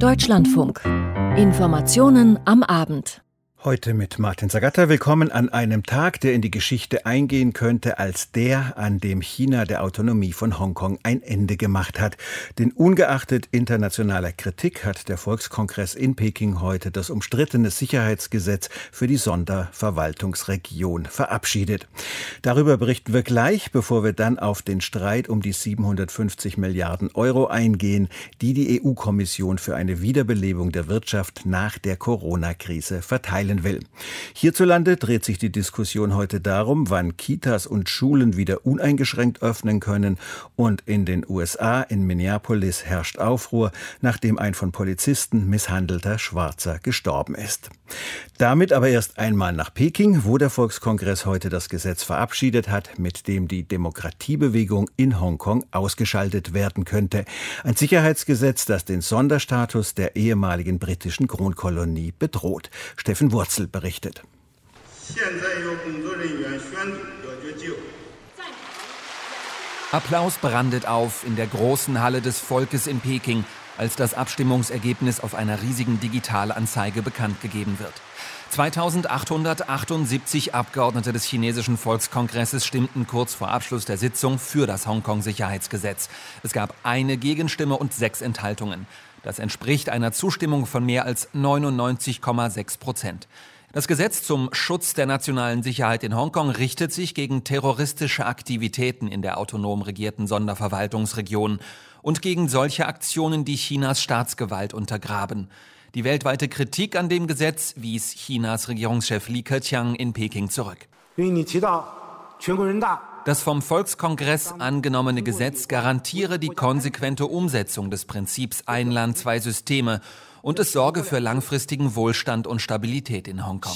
Deutschlandfunk. Informationen am Abend. Heute mit Martin Zagatta. Willkommen an einem Tag, der in die Geschichte eingehen könnte als der, an dem China der Autonomie von Hongkong ein Ende gemacht hat. Denn ungeachtet internationaler Kritik hat der Volkskongress in Peking heute das umstrittene Sicherheitsgesetz für die Sonderverwaltungsregion verabschiedet. Darüber berichten wir gleich, bevor wir dann auf den Streit um die 750 Milliarden Euro eingehen, die EU-Kommission für eine Wiederbelebung der Wirtschaft nach der Corona-Krise verteilen will. Hierzulande dreht sich die Diskussion heute darum, wann Kitas und Schulen wieder uneingeschränkt öffnen können, und in den USA, in Minneapolis, herrscht Aufruhr, nachdem ein von Polizisten misshandelter Schwarzer gestorben ist. Damit aber erst einmal nach Peking, wo der Volkskongress heute das Gesetz verabschiedet hat, mit dem die Demokratiebewegung in Hongkong ausgeschaltet werden könnte. Ein Sicherheitsgesetz, das den Sonderstatus der ehemaligen britischen Kronkolonie bedroht. Steffen Wurzel berichtet. Applaus brandet auf in der großen Halle des Volkes in Peking, als das Abstimmungsergebnis auf einer riesigen Digitalanzeige bekannt gegeben wird. 2878 Abgeordnete des chinesischen Volkskongresses stimmten kurz vor Abschluss der Sitzung für das Hongkong-Sicherheitsgesetz. Es gab eine Gegenstimme und 6 Enthaltungen. Das entspricht einer Zustimmung von mehr als 99,6%. Das Gesetz zum Schutz der nationalen Sicherheit in Hongkong richtet sich gegen terroristische Aktivitäten in der autonom regierten Sonderverwaltungsregion und gegen solche Aktionen, die Chinas Staatsgewalt untergraben. Die weltweite Kritik an dem Gesetz wies Chinas Regierungschef Li Keqiang in Peking zurück. Das vom Volkskongress angenommene Gesetz garantiere die konsequente Umsetzung des Prinzips Ein Land, zwei Systeme und es sorge für langfristigen Wohlstand und Stabilität in Hongkong.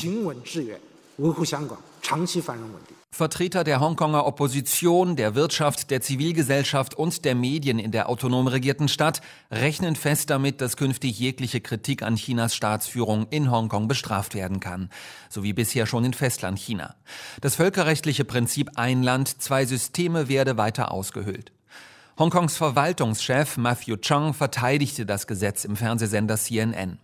Vertreter der Hongkonger Opposition, der Wirtschaft, der Zivilgesellschaft und der Medien in der autonom regierten Stadt rechnen fest damit, dass künftig jegliche Kritik an Chinas Staatsführung in Hongkong bestraft werden kann, so wie bisher schon in Festlandchina. Das völkerrechtliche Prinzip Ein Land, zwei Systeme werde weiter ausgehöhlt. Hongkongs Verwaltungschef Matthew Cheung verteidigte das Gesetz im Fernsehsender CNN.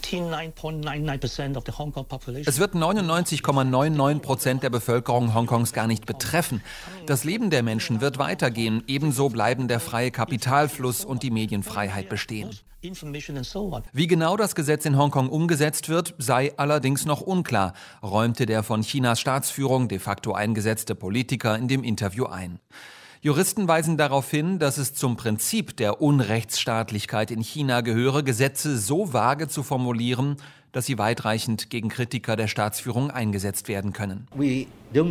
Es wird 99,99% der Bevölkerung Hongkongs gar nicht betreffen. Das Leben der Menschen wird weitergehen, ebenso bleiben der freie Kapitalfluss und die Medienfreiheit bestehen. Wie genau das Gesetz in Hongkong umgesetzt wird, sei allerdings noch unklar, räumte der von Chinas Staatsführung de facto eingesetzte Politiker in dem Interview ein. Juristen weisen darauf hin, dass es zum Prinzip der Unrechtsstaatlichkeit in China gehöre, Gesetze so vage zu formulieren, dass sie weitreichend gegen Kritiker der Staatsführung eingesetzt werden können. Wir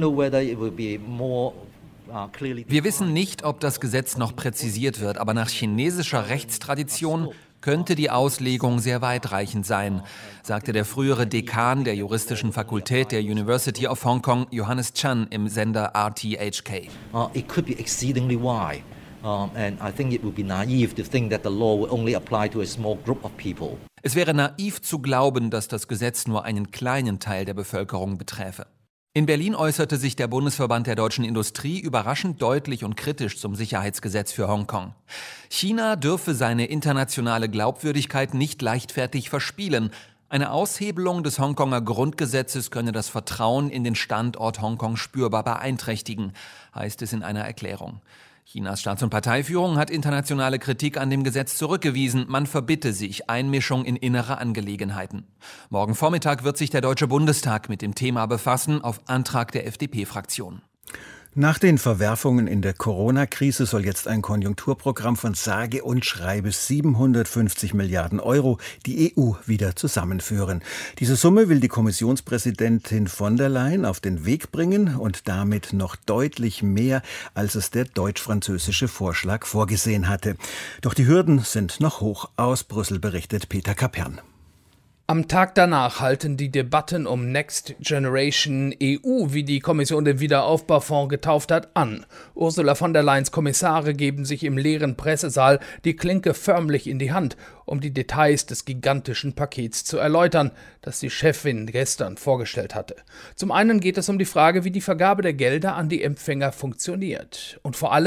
wissen nicht, ob das Gesetz noch präzisiert wird, aber nach chinesischer Rechtstradition könnte die Auslegung sehr weitreichend sein, sagte der frühere Dekan der juristischen Fakultät der University of Hong Kong, Johannes Chan, im Sender RTHK. It could be exceedingly wide, and I think it would be naive to think that the law will only apply to a small group of people. Es wäre naiv zu glauben, dass das Gesetz nur einen kleinen Teil der Bevölkerung beträfe. In Berlin äußerte sich der Bundesverband der deutschen Industrie überraschend deutlich und kritisch zum Sicherheitsgesetz für Hongkong. China dürfe seine internationale Glaubwürdigkeit nicht leichtfertig verspielen. Eine Aushebelung des Hongkonger Grundgesetzes könne das Vertrauen in den Standort Hongkong spürbar beeinträchtigen, heißt es in einer Erklärung. Chinas Staats- und Parteiführung hat internationale Kritik an dem Gesetz zurückgewiesen. Man verbitte sich Einmischung in innere Angelegenheiten. Morgen Vormittag wird sich der Deutsche Bundestag mit dem Thema befassen, auf Antrag der FDP-Fraktion. Nach den Verwerfungen in der Corona-Krise soll jetzt ein Konjunkturprogramm von sage und schreibe 750 Milliarden Euro die EU wieder zusammenführen. Diese Summe will die Kommissionspräsidentin von der Leyen auf den Weg bringen und damit noch deutlich mehr, als es der deutsch-französische Vorschlag vorgesehen hatte. Doch die Hürden sind noch hoch. Aus Brüssel berichtet Peter Kapern. Am Tag danach halten die Debatten um Next Generation EU, wie die Kommission den Wiederaufbaufonds getauft hat, an. Ursula von der Leyens Kommissare geben sich im leeren Pressesaal die Klinke förmlich in die Hand, um die Details des gigantischen Pakets zu erläutern, das die Chefin gestern vorgestellt hatte. Zum einen geht es um die Frage, wie die Vergabe der Gelder an die Empfänger funktioniert. Und vor allem,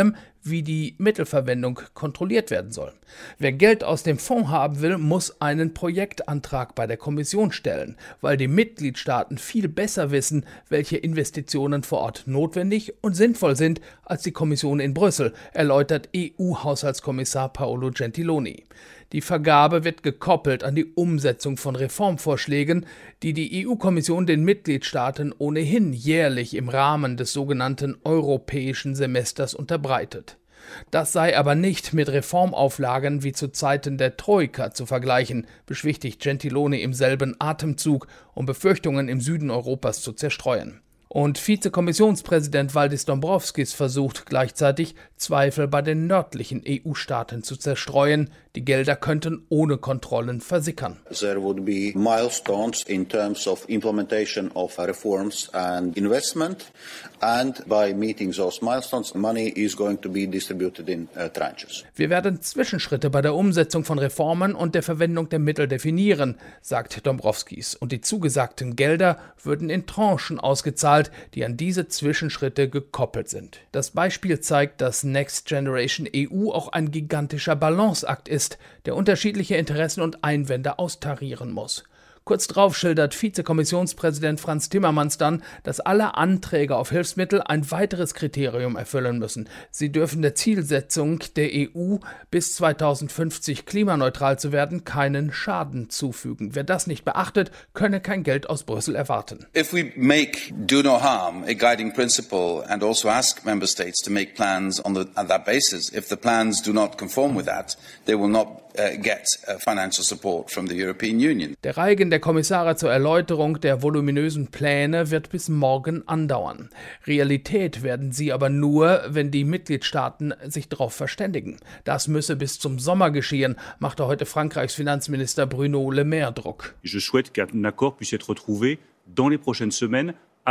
wie die Mittelverwendung kontrolliert werden soll. Wer Geld aus dem Fonds haben will, muss einen Projektantrag bei der Kommission stellen, weil die Mitgliedstaaten viel besser wissen, welche Investitionen vor Ort notwendig und sinnvoll sind, als die Kommission in Brüssel, erläutert EU-Haushaltskommissar Paolo Gentiloni. Die Vergabe wird gekoppelt an die Umsetzung von Reformvorschlägen, die die EU-Kommission den Mitgliedstaaten ohnehin jährlich im Rahmen des sogenannten europäischen Semesters unterbreitet. Das sei aber nicht mit Reformauflagen wie zu Zeiten der Troika zu vergleichen, beschwichtigt Gentiloni im selben Atemzug, um Befürchtungen im Süden Europas zu zerstreuen. Und Vizekommissionspräsident Valdis Dombrovskis versucht gleichzeitig, Zweifel bei den nördlichen EU-Staaten zu zerstreuen. Die Gelder könnten ohne Kontrollen versickern. There would be milestones in terms of implementation of reforms and investment, and by meeting those milestones, money is going to be distributed in tranches. Wir werden Zwischenschritte bei der Umsetzung von Reformen und der Verwendung der Mittel definieren, sagt Dombrovskis. Und die zugesagten Gelder würden in Tranchen ausgezahlt, die an diese Zwischenschritte gekoppelt sind. Das Beispiel zeigt, dass Next Generation EU auch ein gigantischer Balanceakt ist, der unterschiedliche Interessen und Einwände austarieren muss. Kurz darauf schildert Vizekommissionspräsident Frans Timmermans dann, dass alle Anträge auf Hilfsmittel ein weiteres Kriterium erfüllen müssen. Sie dürfen der Zielsetzung der EU, bis 2050 klimaneutral zu werden, keinen Schaden zufügen. Wer das nicht beachtet, könne kein Geld aus Brüssel erwarten. If we make do no harm a guiding principle and also ask member states to make plans on that basis, if the plans do not conform with that, they will not get financial support from the European Union. Der Reigen der Kommissare zur Erläuterung der voluminösen Pläne wird bis morgen andauern. Realität werden sie aber nur, wenn die Mitgliedstaaten sich darauf verständigen. Das müsse bis zum Sommer geschehen, machte heute Frankreichs Finanzminister Bruno Le Maire Druck. Je souhaite qu'un accord puisse être trouvé dans les prochaines semaines.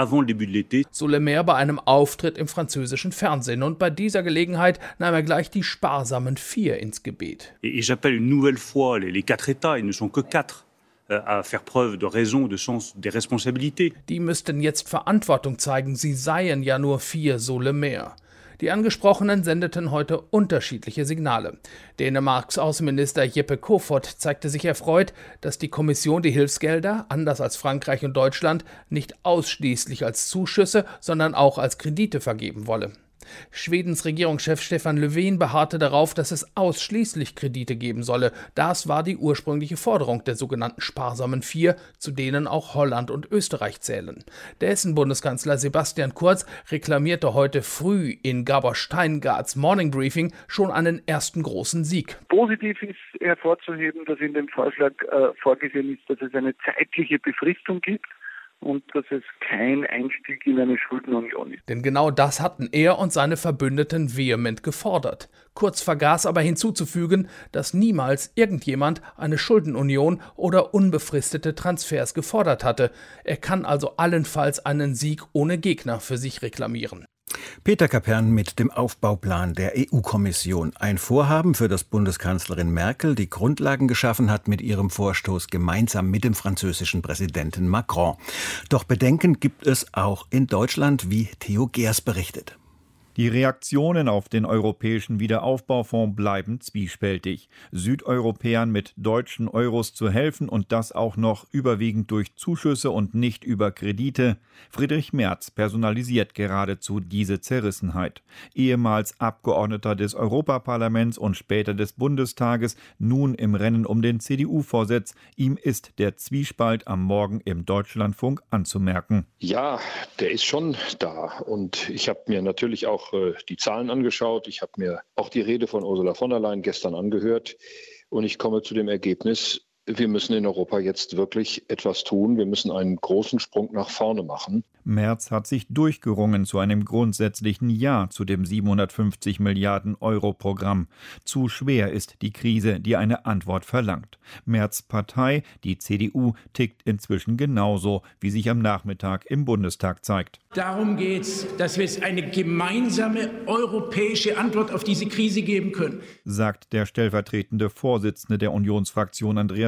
So Le Maire bei einem Auftritt im französischen Fernsehen. Und bei dieser Gelegenheit nahm er gleich die sparsamen 4 ins Gebet. Et j'appelle une nouvelle fois les 4 États, ils ne sont que 4, à faire preuve de raison, de sens des responsabilités. Die müssten jetzt Verantwortung zeigen, sie seien ja nur 4, so Le Maire. Die Angesprochenen sendeten heute unterschiedliche Signale. Dänemarks Außenminister Jeppe Kofod zeigte sich erfreut, dass die Kommission die Hilfsgelder, anders als Frankreich und Deutschland, nicht ausschließlich als Zuschüsse, sondern auch als Kredite vergeben wolle. Schwedens Regierungschef Stefan Löfven beharrte darauf, dass es ausschließlich Kredite geben solle. Das war die ursprüngliche Forderung der sogenannten sparsamen 4, zu denen auch Holland und Österreich zählen. Dessen Bundeskanzler Sebastian Kurz reklamierte heute früh in Gabor Steingarts Morning Briefing schon einen ersten großen Sieg. Positiv ist hervorzuheben, dass in dem Vorschlag vorgesehen ist, dass es eine zeitliche Befristung gibt und dass es kein Einstieg in eine Schuldenunion ist. Denn genau das hatten er und seine Verbündeten vehement gefordert. Kurz vergaß aber hinzuzufügen, dass niemals irgendjemand eine Schuldenunion oder unbefristete Transfers gefordert hatte. Er kann also allenfalls einen Sieg ohne Gegner für sich reklamieren. Peter Kapern mit dem Aufbauplan der EU-Kommission. Ein Vorhaben, für das Bundeskanzlerin Merkel die Grundlagen geschaffen hat mit ihrem Vorstoß gemeinsam mit dem französischen Präsidenten Macron. Doch Bedenken gibt es auch in Deutschland, wie Theo Gers berichtet. Die Reaktionen auf den Europäischen Wiederaufbaufonds bleiben zwiespältig. Südeuropäern mit deutschen Euros zu helfen und das auch noch überwiegend durch Zuschüsse und nicht über Kredite. Friedrich Merz personalisiert geradezu diese Zerrissenheit. Ehemals Abgeordneter des Europaparlaments und später des Bundestages, nun im Rennen um den CDU-Vorsitz. Ihm ist der Zwiespalt am Morgen im Deutschlandfunk anzumerken. Ja, der ist schon da und ich habe mir natürlich auch die Zahlen angeschaut. Ich habe mir auch die Rede von Ursula von der Leyen gestern angehört und ich komme zu dem Ergebnis, wir müssen in Europa jetzt wirklich etwas tun. Wir müssen einen großen Sprung nach vorne machen. Merz hat sich durchgerungen zu einem grundsätzlichen Ja zu dem 750 Milliarden Euro Programm. Zu schwer ist die Krise, die eine Antwort verlangt. Merz' Partei, die CDU, tickt inzwischen genauso, wie sich am Nachmittag im Bundestag zeigt. Darum geht es, dass wir jetzt eine gemeinsame europäische Antwort auf diese Krise geben können, sagt der stellvertretende Vorsitzende der Unionsfraktion Andreas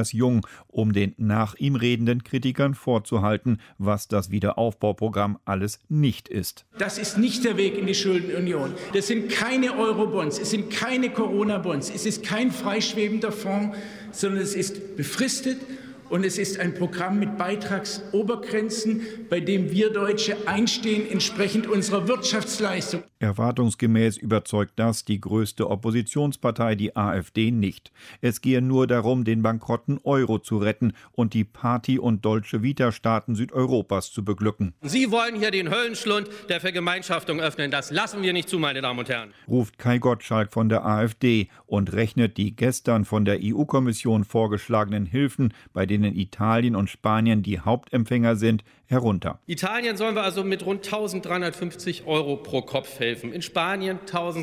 Tobias Jung, um den nach ihm redenden Kritikern vorzuhalten, was das Wiederaufbauprogramm alles nicht ist. Das ist nicht der Weg in die Schuldenunion. Das sind keine Eurobonds, es sind keine Corona-Bonds, es ist kein freischwebender Fonds, sondern es ist befristet. Und es ist ein Programm mit Beitragsobergrenzen, bei dem wir Deutsche einstehen, entsprechend unserer Wirtschaftsleistung. Erwartungsgemäß überzeugt das die größte Oppositionspartei, die AfD, nicht. Es gehe nur darum, den bankrotten Euro zu retten und die Party- und Dolce Vita-Staaten Südeuropas zu beglücken. Sie wollen hier den Höllenschlund der Vergemeinschaftung öffnen. Das lassen wir nicht zu, meine Damen und Herren. Ruft Kai Gottschalk von der AfD und rechnet die gestern von der EU-Kommission vorgeschlagenen Hilfen, bei denen Italien und Spanien die Hauptempfänger sind, herunter. Italien sollen wir also mit rund 1.350 € pro Kopf helfen. In Spanien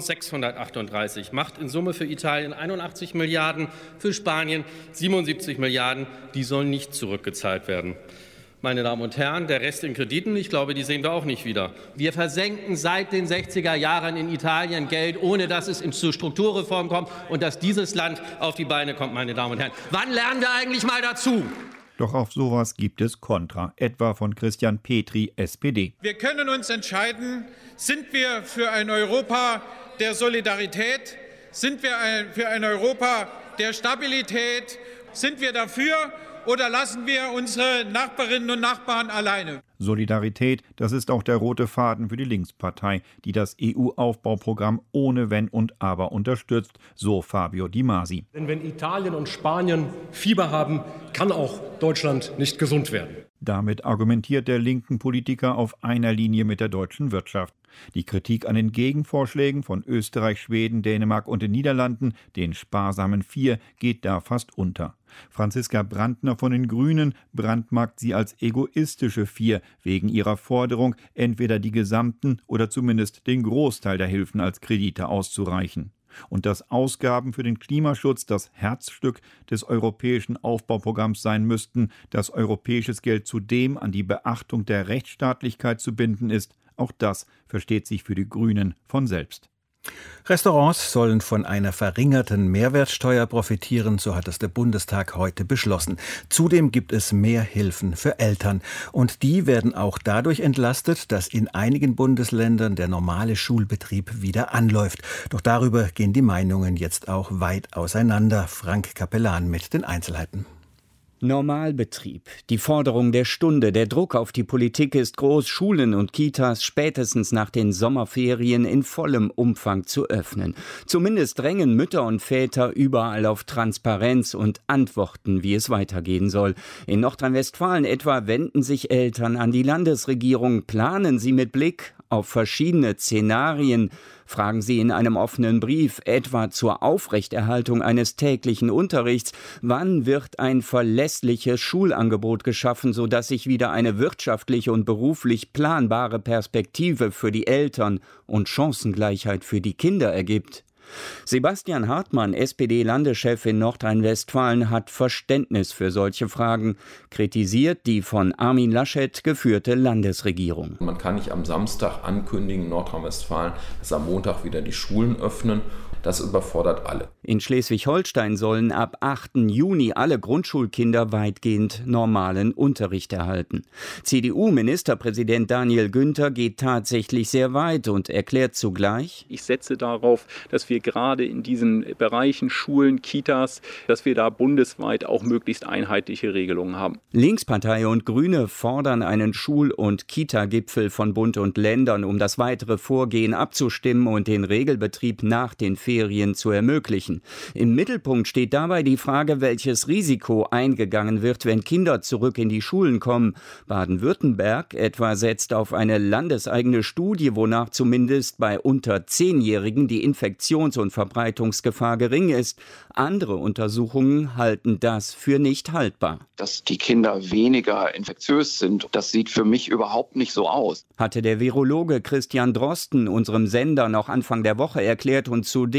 1.638. Macht in Summe für Italien 81 Milliarden, für Spanien 77 Milliarden. Die sollen nicht zurückgezahlt werden. Meine Damen und Herren, der Rest in Krediten, ich glaube, die sehen wir auch nicht wieder. Wir versenken seit den 60er Jahren in Italien Geld, ohne dass es zu Strukturreformen kommt und dass dieses Land auf die Beine kommt, meine Damen und Herren. Wann lernen wir eigentlich mal dazu? Doch auf sowas gibt es Kontra, etwa von Christian Petri, SPD. Wir können uns entscheiden, sind wir für ein Europa der Solidarität, sind wir für ein Europa der Stabilität, sind wir dafür oder lassen wir unsere Nachbarinnen und Nachbarn alleine? Solidarität, das ist auch der rote Faden für die Linkspartei, die das EU-Aufbauprogramm ohne Wenn und Aber unterstützt, so Fabio Di Masi. Denn wenn Italien und Spanien Fieber haben, kann auch Deutschland nicht gesund werden. Damit argumentiert der linken Politiker auf einer Linie mit der deutschen Wirtschaft. Die Kritik an den Gegenvorschlägen von Österreich, Schweden, Dänemark und den Niederlanden, den sparsamen 4, geht da fast unter. Franziska Brandner von den Grünen brandmarkt sie als egoistische 4 wegen ihrer Forderung, entweder die gesamten oder zumindest den Großteil der Hilfen als Kredite auszureichen. Und dass Ausgaben für den Klimaschutz das Herzstück des europäischen Aufbauprogramms sein müssten, dass europäisches Geld zudem an die Beachtung der Rechtsstaatlichkeit zu binden ist, auch das versteht sich für die Grünen von selbst. Restaurants sollen von einer verringerten Mehrwertsteuer profitieren, so hat es der Bundestag heute beschlossen. Zudem gibt es mehr Hilfen für Eltern. Und die werden auch dadurch entlastet, dass in einigen Bundesländern der normale Schulbetrieb wieder anläuft. Doch darüber gehen die Meinungen jetzt auch weit auseinander. Frank Capellan mit den Einzelheiten. Normalbetrieb. Die Forderung der Stunde, der Druck auf die Politik ist groß, Schulen und Kitas spätestens nach den Sommerferien in vollem Umfang zu öffnen. Zumindest drängen Mütter und Väter überall auf Transparenz und Antworten, wie es weitergehen soll. In Nordrhein-Westfalen etwa wenden sich Eltern an die Landesregierung, planen sie mit Blick auf verschiedene Szenarien, fragen sie in einem offenen Brief, etwa zur Aufrechterhaltung eines täglichen Unterrichts, wann wird ein verlässliches Schulangebot geschaffen, sodass sich wieder eine wirtschaftliche und beruflich planbare Perspektive für die Eltern und Chancengleichheit für die Kinder ergibt. Sebastian Hartmann, SPD-Landeschef in Nordrhein-Westfalen, hat Verständnis für solche Fragen, kritisiert die von Armin Laschet geführte Landesregierung. Man kann nicht am Samstag ankündigen in Nordrhein-Westfalen, dass am Montag wieder die Schulen öffnen. Das überfordert alle. In Schleswig-Holstein sollen ab 8. Juni alle Grundschulkinder weitgehend normalen Unterricht erhalten. CDU-Ministerpräsident Daniel Günther geht tatsächlich sehr weit und erklärt zugleich: Ich setze darauf, dass wir gerade in diesen Bereichen Schulen, Kitas, dass wir da bundesweit auch möglichst einheitliche Regelungen haben. Linkspartei und Grüne fordern einen Schul- und Kita-Gipfel von Bund und Ländern, um das weitere Vorgehen abzustimmen und den Regelbetrieb nach den Ferien zu ermöglichen. Im Mittelpunkt steht dabei die Frage, welches Risiko eingegangen wird, wenn Kinder zurück in die Schulen kommen. Baden-Württemberg etwa setzt auf eine landeseigene Studie, wonach zumindest bei unter 10-Jährigen die Infektions- und Verbreitungsgefahr gering ist. Andere Untersuchungen halten das für nicht haltbar. Dass die Kinder weniger infektiös sind, das sieht für mich überhaupt nicht so aus. Hatte der Virologe Christian Drosten unserem Sender noch Anfang der Woche erklärt und zudem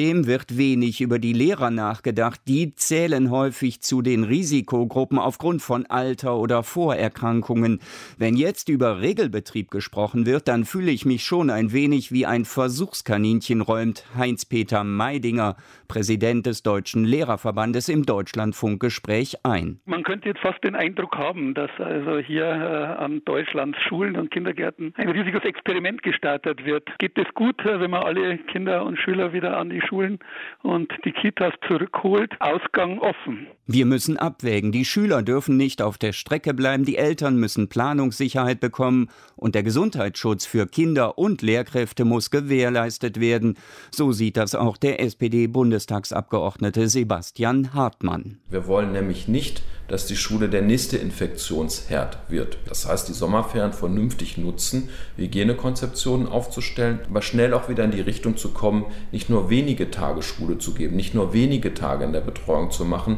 Außerdem wird wenig über die Lehrer nachgedacht. Die zählen häufig zu den Risikogruppen aufgrund von Alter oder Vorerkrankungen. Wenn jetzt über Regelbetrieb gesprochen wird, dann fühle ich mich schon ein wenig wie ein Versuchskaninchen, räumt Heinz-Peter Meidinger, Präsident des Deutschen Lehrerverbandes, im Deutschlandfunkgespräch ein. Man könnte jetzt fast den Eindruck haben, dass also hier an Deutschlands Schulen und Kindergärten ein riesiges Experiment gestartet wird. Geht es gut, wenn man alle Kinder und Schüler wieder an die Schulen und die Kitas zurückholt? Ausgang offen. Wir müssen abwägen. Die Schüler dürfen nicht auf der Strecke bleiben, die Eltern müssen Planungssicherheit bekommen und der Gesundheitsschutz für Kinder und Lehrkräfte muss gewährleistet werden. So sieht das auch der SPD-Bundestagsabgeordnete Sebastian Hartmann. Wir wollen nämlich nicht, dass die Schule der nächste Infektionsherd wird. Das heißt, die Sommerferien vernünftig nutzen, Hygienekonzeptionen aufzustellen, aber schnell auch wieder in die Richtung zu kommen, nicht nur wenige Tage Schule zu geben, nicht nur wenige Tage in der Betreuung zu machen.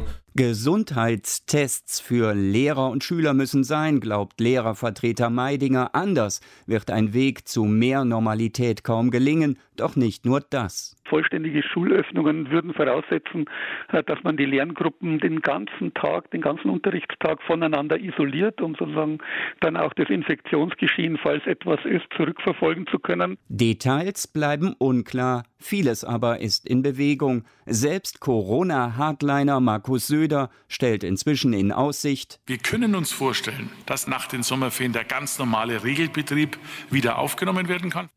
Gesundheitstests für Lehrer und Schüler müssen sein, glaubt Lehrervertreter Meidinger. Anders wird ein Weg zu mehr Normalität kaum gelingen, doch nicht nur das. Vollständige Schulöffnungen würden voraussetzen, dass man die Lerngruppen den ganzen Unterrichtstag voneinander isoliert, um sozusagen dann auch das Infektionsgeschehen, falls etwas ist, zurückverfolgen zu können. Details bleiben unklar, vieles aber ist in Bewegung. Selbst Corona-Hardliner Markus Söder stellt inzwischen in Aussicht: Wir können uns vorstellen, dass nach den Sommerferien der ganz normale Regelbetrieb wieder aufgenommen werden kann.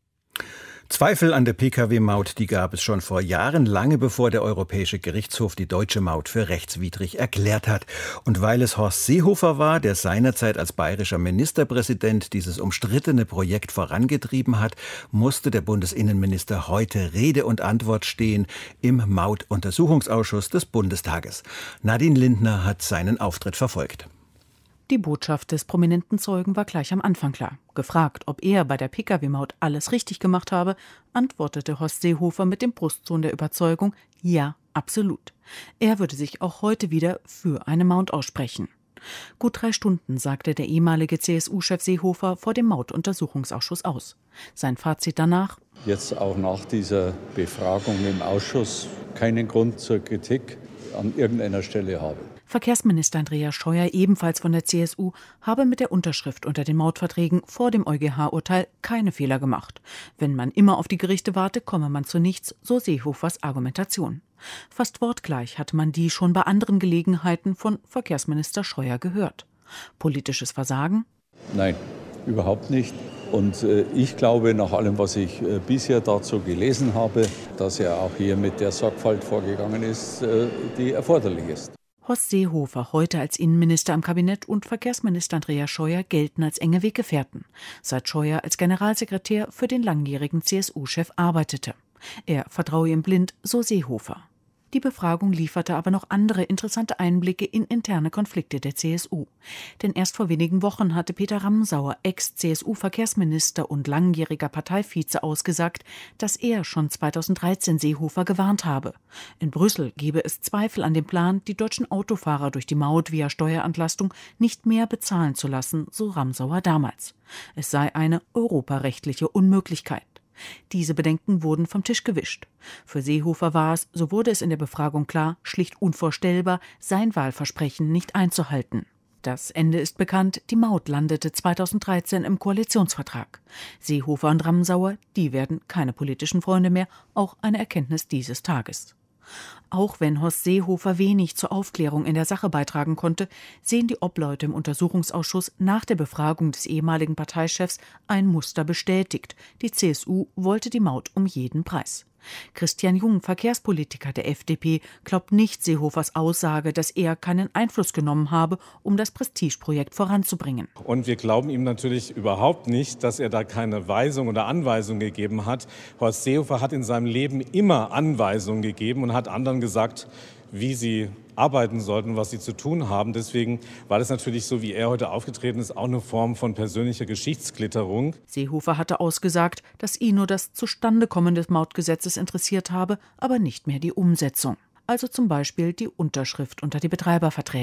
Zweifel an der Pkw-Maut, die gab es schon vor Jahren, lange bevor der Europäische Gerichtshof die deutsche Maut für rechtswidrig erklärt hat. Und weil es Horst Seehofer war, der seinerzeit als bayerischer Ministerpräsident dieses umstrittene Projekt vorangetrieben hat, musste der Bundesinnenminister heute Rede und Antwort stehen im Mautuntersuchungsausschuss des Bundestages. Nadine Lindner hat seinen Auftritt verfolgt. Die Botschaft des prominenten Zeugen war gleich am Anfang klar. Gefragt, ob er bei der Pkw-Maut alles richtig gemacht habe, antwortete Horst Seehofer mit dem Brustton der Überzeugung: Ja, absolut. Er würde sich auch heute wieder für eine Maut aussprechen. Gut 3 Stunden sagte der ehemalige CSU-Chef Seehofer vor dem Mautuntersuchungsausschuss aus. Sein Fazit danach: Jetzt auch nach dieser Befragung im Ausschuss keinen Grund zur Kritik an irgendeiner Stelle habe. Verkehrsminister Andreas Scheuer, ebenfalls von der CSU, habe mit der Unterschrift unter den Mautverträgen vor dem EuGH-Urteil keine Fehler gemacht. Wenn man immer auf die Gerichte warte, komme man zu nichts, so Seehofers Argumentation. Fast wortgleich hatte man die schon bei anderen Gelegenheiten von Verkehrsminister Scheuer gehört. Politisches Versagen? Nein, überhaupt nicht. Und ich glaube, nach allem, was ich bisher dazu gelesen habe, dass er auch hier mit der Sorgfalt vorgegangen ist, die erforderlich ist. Horst Seehofer, heute als Innenminister im Kabinett, und Verkehrsminister Andreas Scheuer gelten als enge Weggefährten, seit Scheuer als Generalsekretär für den langjährigen CSU-Chef arbeitete. Er vertraue ihm blind, so Seehofer. Die Befragung lieferte aber noch andere interessante Einblicke in interne Konflikte der CSU. Denn erst vor wenigen Wochen hatte Peter Ramsauer, Ex-CSU-Verkehrsminister und langjähriger Parteivize, ausgesagt, dass er schon 2013 Seehofer gewarnt habe. In Brüssel gebe es Zweifel an dem Plan, die deutschen Autofahrer durch die Maut via Steuerentlastung nicht mehr bezahlen zu lassen, so Ramsauer damals. Es sei eine europarechtliche Unmöglichkeit. Diese Bedenken wurden vom Tisch gewischt. Für Seehofer war es, so wurde es in der Befragung klar, schlicht unvorstellbar, sein Wahlversprechen nicht einzuhalten. Das Ende ist bekannt, die Maut landete 2013 im Koalitionsvertrag. Seehofer und Ramsauer, die werden keine politischen Freunde mehr, auch eine Erkenntnis dieses Tages. Auch wenn Horst Seehofer wenig zur Aufklärung in der Sache beitragen konnte, sehen die Obleute im Untersuchungsausschuss nach der Befragung des ehemaligen Parteichefs ein Muster bestätigt. Die CSU wollte die Maut um jeden Preis. Christian Jung, Verkehrspolitiker der FDP, glaubt nicht Seehofers Aussage, dass er keinen Einfluss genommen habe, um das Prestigeprojekt voranzubringen. Und wir glauben ihm natürlich überhaupt nicht, dass er da keine Weisung oder Anweisung gegeben hat. Horst Seehofer hat in seinem Leben immer Anweisungen gegeben und hat anderen gesagt, wie sie arbeiten sollten, was sie zu tun haben. Deswegen war das natürlich, so wie er heute aufgetreten ist, auch eine Form von persönlicher Geschichtsklitterung. Seehofer hatte ausgesagt, dass ihn nur das Zustandekommen des Mautgesetzes interessiert habe, aber nicht mehr die Umsetzung. Also zum Beispiel die Unterschrift unter die Betreiberverträge.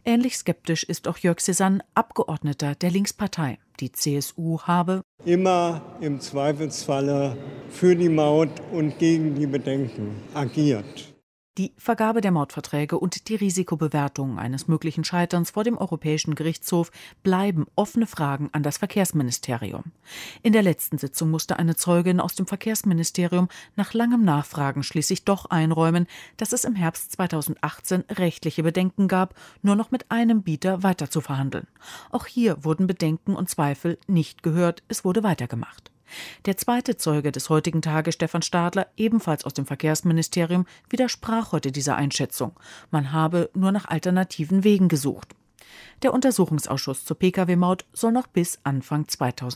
Ähnlich skeptisch ist auch Jörg Cézanne, Abgeordneter der Linkspartei. Die CSU habe immer im Zweifelsfalle für die Maut und gegen die Bedenken agiert. Die Vergabe der Mautverträge und die Risikobewertung eines möglichen Scheiterns vor dem Europäischen Gerichtshof bleiben offene Fragen an das Verkehrsministerium. In der letzten Sitzung musste eine Zeugin aus dem Verkehrsministerium nach langem Nachfragen schließlich doch einräumen, dass es im Herbst 2018 rechtliche Bedenken gab, nur noch mit einem Bieter weiterzuverhandeln. Auch hier wurden Bedenken und Zweifel nicht gehört, es wurde weitergemacht. Der zweite Zeuge des heutigen Tages, Stefan Stadler, ebenfalls aus dem Verkehrsministerium, widersprach heute dieser Einschätzung. Man habe nur nach alternativen Wegen gesucht. Der Untersuchungsausschuss zur Pkw-Maut soll noch bis Anfang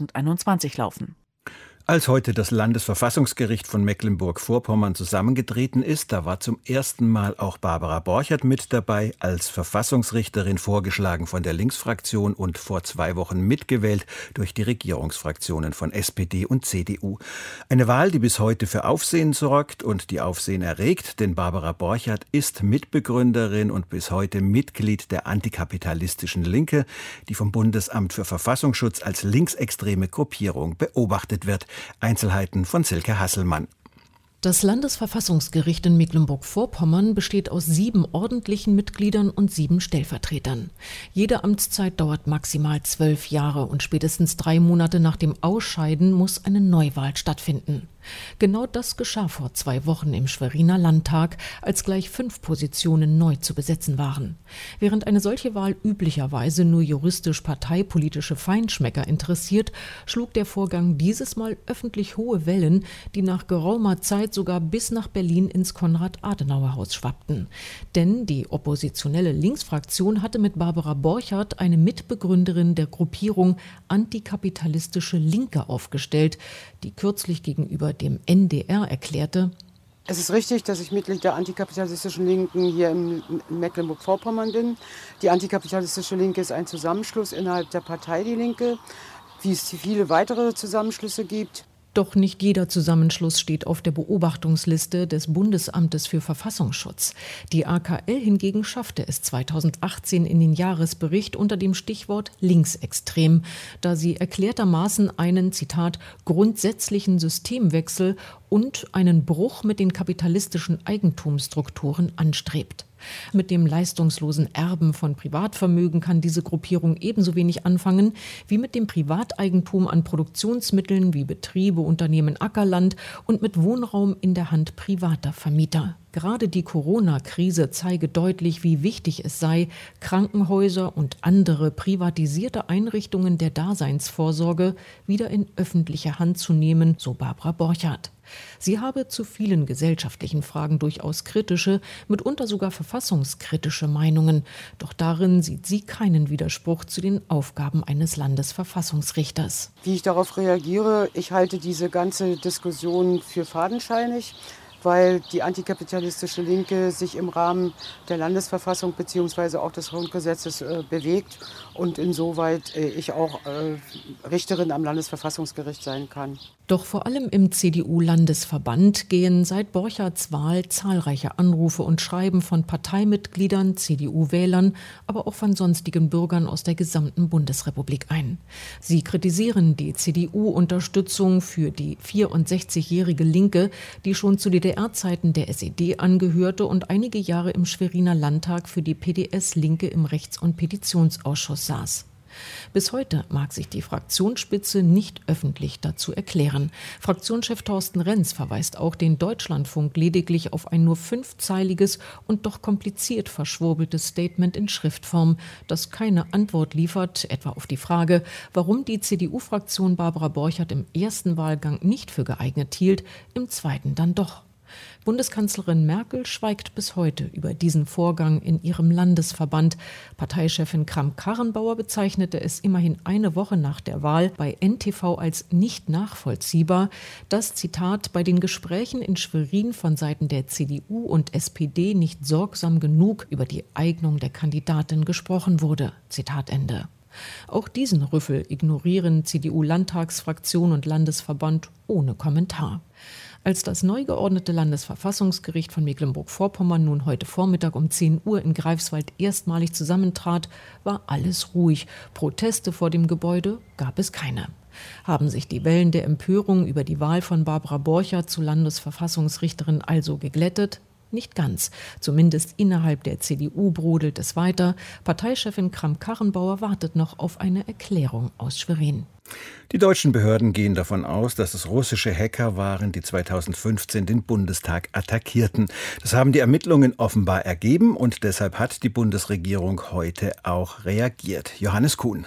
2021 laufen. Als heute das Landesverfassungsgericht von Mecklenburg-Vorpommern zusammengetreten ist, da war zum ersten Mal auch Barbara Borchert mit dabei, als Verfassungsrichterin vorgeschlagen von der Linksfraktion und vor 2 Wochen mitgewählt durch die Regierungsfraktionen von SPD und CDU. Eine Wahl, die bis heute für Aufsehen sorgt und die Aufsehen erregt, denn Barbara Borchert ist Mitbegründerin und bis heute Mitglied der antikapitalistischen Linke, die vom Bundesamt für Verfassungsschutz als linksextreme Gruppierung beobachtet wird. Einzelheiten von Silke Hasselmann. Das Landesverfassungsgericht in Mecklenburg-Vorpommern besteht aus 7 ordentlichen Mitgliedern und 7 Stellvertretern. Jede Amtszeit dauert maximal 12 Jahre und spätestens 3 Monate nach dem Ausscheiden muss eine Neuwahl stattfinden. Genau das geschah vor 2 Wochen im Schweriner Landtag, als gleich 5 Positionen neu zu besetzen waren. Während eine solche Wahl üblicherweise nur juristisch-parteipolitische Feinschmecker interessiert, schlug der Vorgang dieses Mal öffentlich hohe Wellen, die nach geraumer Zeit sogar bis nach Berlin ins Konrad-Adenauer-Haus schwappten. Denn die oppositionelle Linksfraktion hatte mit Barbara Borchert eine Mitbegründerin der Gruppierung Antikapitalistische Linke aufgestellt, die kürzlich gegenüber dem NDR erklärte: Es ist richtig, dass ich Mitglied der antikapitalistischen Linken hier in Mecklenburg-Vorpommern bin. Die antikapitalistische Linke ist ein Zusammenschluss innerhalb der Partei Die Linke, wie es viele weitere Zusammenschlüsse gibt. Doch nicht jeder Zusammenschluss steht auf der Beobachtungsliste des Bundesamtes für Verfassungsschutz. Die AKL hingegen schaffte es 2018 in den Jahresbericht unter dem Stichwort linksextrem, da sie erklärtermaßen einen, Zitat, grundsätzlichen Systemwechsel und einen Bruch mit den kapitalistischen Eigentumsstrukturen anstrebt. Mit dem leistungslosen Erben von Privatvermögen kann diese Gruppierung ebenso wenig anfangen wie mit dem Privateigentum an Produktionsmitteln wie Betriebe, Unternehmen, Ackerland und mit Wohnraum in der Hand privater Vermieter. Gerade die Corona-Krise zeige deutlich, wie wichtig es sei, Krankenhäuser und andere privatisierte Einrichtungen der Daseinsvorsorge wieder in öffentliche Hand zu nehmen, so Barbara Borchert. Sie habe zu vielen gesellschaftlichen Fragen durchaus kritische, mitunter sogar verfassungskritische Meinungen. Doch darin sieht sie keinen Widerspruch zu den Aufgaben eines Landesverfassungsrichters. Wie ich darauf reagiere, ich halte diese ganze Diskussion für fadenscheinig, weil die antikapitalistische Linke sich im Rahmen der Landesverfassung bzw. auch des Grundgesetzes bewegt und insoweit ich auch Richterin am Landesverfassungsgericht sein kann. Doch vor allem im CDU-Landesverband gehen seit Borcherts Wahl zahlreiche Anrufe und Schreiben von Parteimitgliedern, CDU-Wählern, aber auch von sonstigen Bürgern aus der gesamten Bundesrepublik ein. Sie kritisieren die CDU-Unterstützung für die 64-jährige Linke, die schon zu DDR-Zeiten der SED angehörte und einige Jahre im Schweriner Landtag für die PDS-Linke im Rechts- und Petitionsausschuss saß. Bis heute mag sich die Fraktionsspitze nicht öffentlich dazu erklären. Fraktionschef Thorsten Renz verweist auch den Deutschlandfunk lediglich auf ein nur 5-zeiliges und doch kompliziert verschwurbeltes Statement in Schriftform, das keine Antwort liefert, etwa auf die Frage, warum die CDU-Fraktion Barbara Borchert im ersten Wahlgang nicht für geeignet hielt, im zweiten dann doch. Bundeskanzlerin Merkel schweigt bis heute über diesen Vorgang in ihrem Landesverband. Parteichefin Kramp-Karrenbauer bezeichnete es immerhin eine Woche nach der Wahl bei NTV als nicht nachvollziehbar, dass, Zitat, bei den Gesprächen in Schwerin von Seiten der CDU und SPD nicht sorgsam genug über die Eignung der Kandidatin gesprochen wurde. Zitat Ende. Auch diesen Rüffel ignorieren CDU-Landtagsfraktion und Landesverband ohne Kommentar. Als das neu geordnete Landesverfassungsgericht von Mecklenburg-Vorpommern nun heute Vormittag um 10 Uhr in Greifswald erstmalig zusammentrat, war alles ruhig. Proteste vor dem Gebäude gab es keine. Haben sich die Wellen der Empörung über die Wahl von Barbara Borchert zur Landesverfassungsrichterin also geglättet? Nicht ganz. Zumindest innerhalb der CDU brodelt es weiter. Parteichefin Kramp-Karrenbauer wartet noch auf eine Erklärung aus Schwerin. Die deutschen Behörden gehen davon aus, dass es russische Hacker waren, die 2015 den Bundestag attackierten. Das haben die Ermittlungen offenbar ergeben und deshalb hat die Bundesregierung heute auch reagiert. Johannes Kuhn.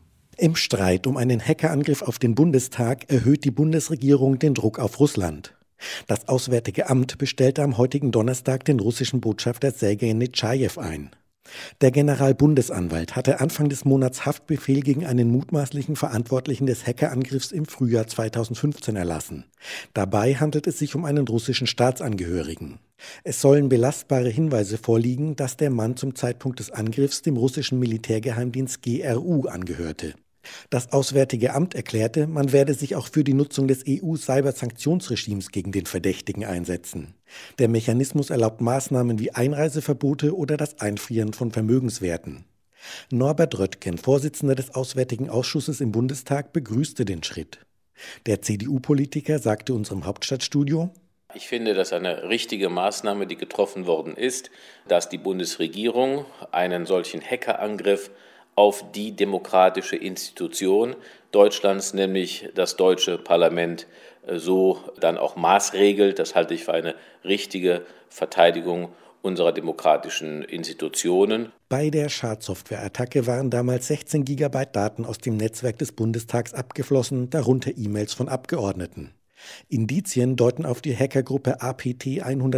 Im Streit um einen Hackerangriff auf den Bundestag erhöht die Bundesregierung den Druck auf Russland. Das Auswärtige Amt bestellte am heutigen Donnerstag den russischen Botschafter Sergei Netschajew ein. Der Generalbundesanwalt hatte Anfang des Monats Haftbefehl gegen einen mutmaßlichen Verantwortlichen des Hackerangriffs im Frühjahr 2015 erlassen. Dabei handelt es sich um einen russischen Staatsangehörigen. Es sollen belastbare Hinweise vorliegen, dass der Mann zum Zeitpunkt des Angriffs dem russischen Militärgeheimdienst GRU angehörte. Das Auswärtige Amt erklärte, man werde sich auch für die Nutzung des EU-Cybersanktionsregimes gegen den Verdächtigen einsetzen. Der Mechanismus erlaubt Maßnahmen wie Einreiseverbote oder das Einfrieren von Vermögenswerten. Norbert Röttgen, Vorsitzender des Auswärtigen Ausschusses im Bundestag, begrüßte den Schritt. Der CDU-Politiker sagte unserem Hauptstadtstudio: Ich finde, das ist eine richtige Maßnahme, die getroffen worden ist, dass die Bundesregierung einen solchen Hackerangriff auf die demokratische Institution Deutschlands, nämlich das Deutsche Parlament, so dann auch maßregelt. Das halte ich für eine richtige Verteidigung unserer demokratischen Institutionen. Bei der Schadsoftware-Attacke waren damals 16 GB Daten aus dem Netzwerk des Bundestags abgeflossen, darunter E-Mails von Abgeordneten. Indizien deuten auf die Hackergruppe APT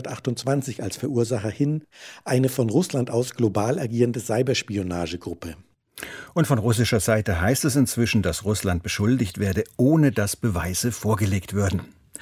128 als Verursacher hin, eine von Russland aus global agierende Cyberspionagegruppe. Und von russischer Seite heißt es inzwischen, dass Russland beschuldigt werde, ohne dass Beweise vorgelegt würden.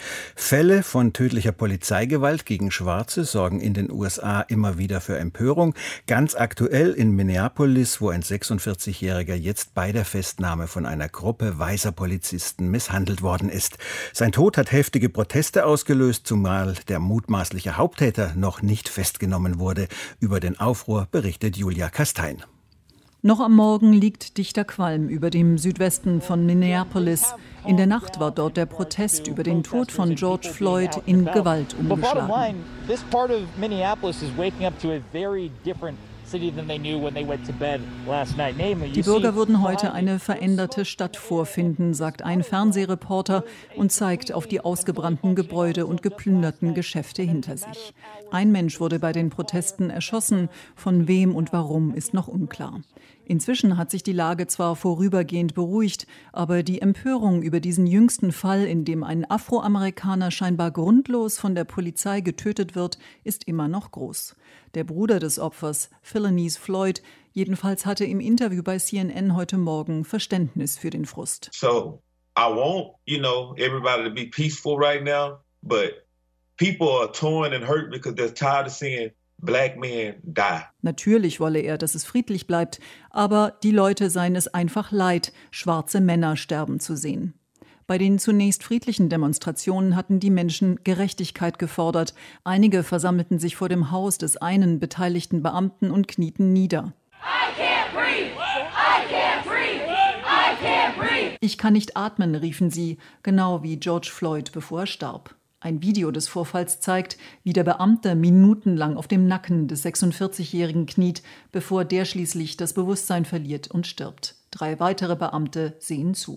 Fälle von tödlicher Polizeigewalt gegen Schwarze sorgen in den USA immer wieder für Empörung. Ganz aktuell in Minneapolis, wo ein 46-Jähriger jetzt bei der Festnahme von einer Gruppe weißer Polizisten misshandelt worden ist. Sein Tod hat heftige Proteste ausgelöst, zumal der mutmaßliche Haupttäter noch nicht festgenommen wurde. Über den Aufruhr berichtet Julia Kastein. Noch am Morgen liegt dichter Qualm über dem Südwesten von Minneapolis. In der Nacht war dort der Protest über den Tod von George Floyd in Gewalt umgeschlagen. Die Bürger würden heute eine veränderte Stadt vorfinden, sagt ein Fernsehreporter und zeigt auf die ausgebrannten Gebäude und geplünderten Geschäfte hinter sich. Ein Mensch wurde bei den Protesten erschossen, von wem und warum ist noch unklar. Inzwischen hat sich die Lage zwar vorübergehend beruhigt, aber die Empörung über diesen jüngsten Fall, in dem ein Afroamerikaner scheinbar grundlos von der Polizei getötet wird, ist immer noch groß. Der Bruder des Opfers, Philonise Floyd, jedenfalls hatte im Interview bei CNN heute Morgen Verständnis für den Frust. So, I want, everybody to be peaceful right now, but people are torn and hurt because they're tired of seeing Black men die. Natürlich wolle er, dass es friedlich bleibt, aber die Leute seien es einfach leid, schwarze Männer sterben zu sehen. Bei den zunächst friedlichen Demonstrationen hatten die Menschen Gerechtigkeit gefordert. Einige versammelten sich vor dem Haus des einen beteiligten Beamten und knieten nieder. Ich kann nicht atmen, riefen sie, genau wie George Floyd, bevor er starb. Ein Video des Vorfalls zeigt, wie der Beamte minutenlang auf dem Nacken des 46-Jährigen kniet, bevor der schließlich das Bewusstsein verliert und stirbt. 3 weitere Beamte sehen zu.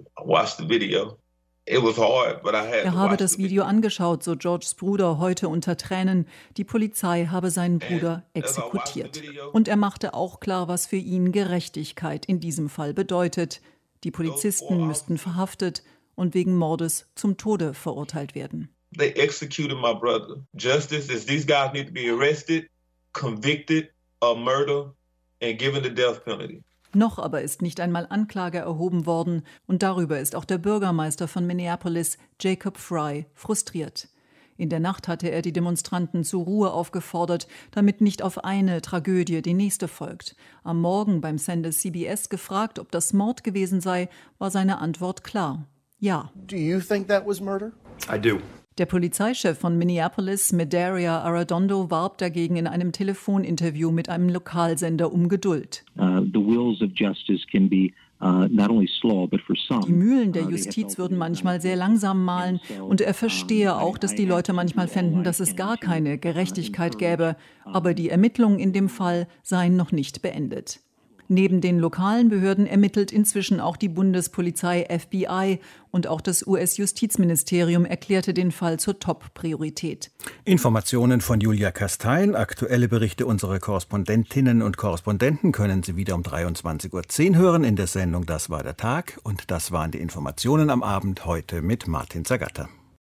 Er habe das Video angeschaut, so Georges Bruder heute unter Tränen. Die Polizei habe seinen Bruder exekutiert. Und er machte auch klar, was für ihn Gerechtigkeit in diesem Fall bedeutet. Die Polizisten müssten verhaftet und wegen Mordes zum Tode verurteilt werden. They executed my brother. Justice is these guys need to be arrested, convicted of murder and given the death penalty. Noch aber ist nicht einmal Anklage erhoben worden und darüber ist auch der Bürgermeister von Minneapolis, Jacob Frey, frustriert. In der Nacht hatte er die Demonstranten zur Ruhe aufgefordert, damit nicht auf eine Tragödie die nächste folgt. Am Morgen beim Sender CBS gefragt, ob das Mord gewesen sei, war seine Antwort klar: Ja. Do you think that was murder? I do. Der Polizeichef von Minneapolis, Medaria Arradondo, warb dagegen in einem Telefoninterview mit einem Lokalsender um Geduld. The wheels of justice can be not only slow, but for some. Die Mühlen der Justiz würden manchmal sehr langsam mahlen und er verstehe auch, dass die Leute manchmal fänden, dass es gar keine Gerechtigkeit gäbe, aber die Ermittlungen in dem Fall seien noch nicht beendet. Neben den lokalen Behörden ermittelt inzwischen auch die Bundespolizei FBI und auch das US-Justizministerium erklärte den Fall zur Top-Priorität. Informationen von Julia Kastein, aktuelle Berichte unserer Korrespondentinnen und Korrespondenten können Sie wieder um 23:10 Uhr hören in der Sendung Das war der Tag. Und das waren die Informationen am Abend heute mit Martin Zagatta.